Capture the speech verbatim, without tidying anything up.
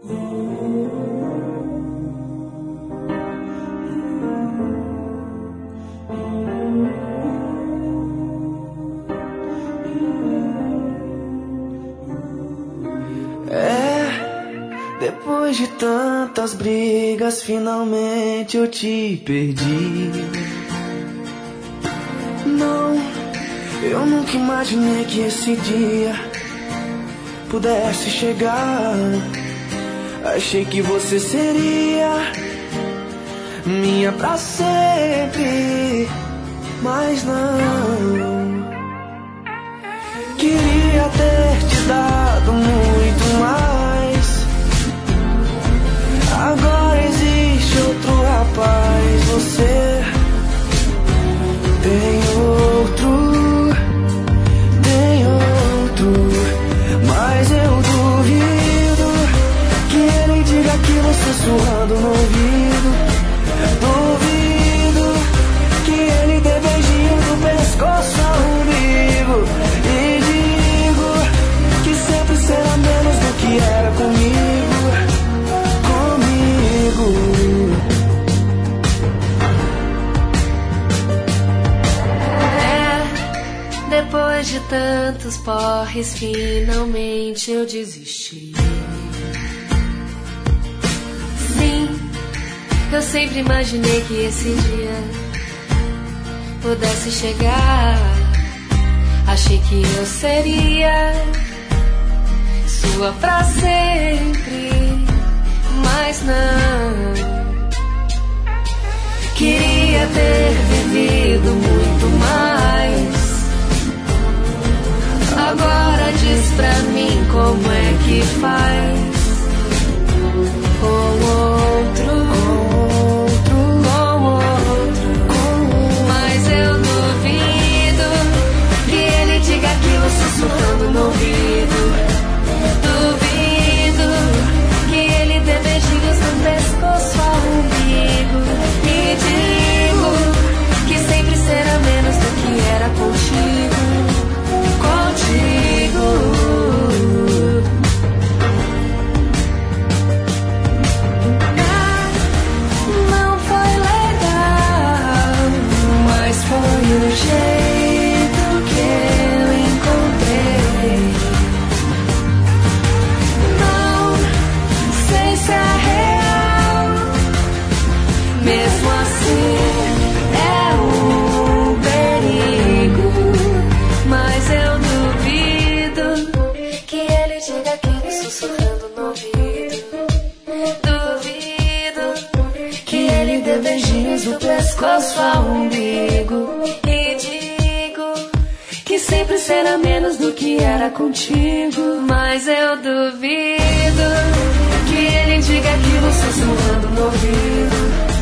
Depois de tantas brigas, finalmente eu te perdi. Não, eu nunca imaginei que esse dia pudesse chegar. Achei que você seria minha pra sempre, mas não. Queria ter te dado muito mais. Agora existe outro rapaz. Você tem outro, tem outro, mas eu duvido que ele diga aquilo sussurrando no ouvido. Duvido que ele dê beijinho do pescoço ao umbigo. E digo que sempre será menos do que era comigo. É, depois de tantos porres, finalmente eu desisti. Sim, eu sempre imaginei que esse dia pudesse chegar. Achei que eu seria sua pra sempre, mas não. Queria ter vivido muito mais. Agora diz pra mim como é que faz com outro, outro, com outro, com... Mas eu duvido que ele diga aquilo sussurrando no ouvido. Duvido que ele dê beijinhos no pescoço ao umbigo. E digo que sempre será menos do que era contigo. Contigo. Ah, não foi legal, mas foi o jeito que eu encontrei. Não sei se é real, mesmo assim é um perigo. Mas eu duvido que ele diga aquilo sussurrando no ouvido. Duvido que ele dê beijinhos no pescoço ao umbigo. E digo que sempre será menos do que era contigo. Mas eu duvido que ele diga aquilo sussurrando no ouvido.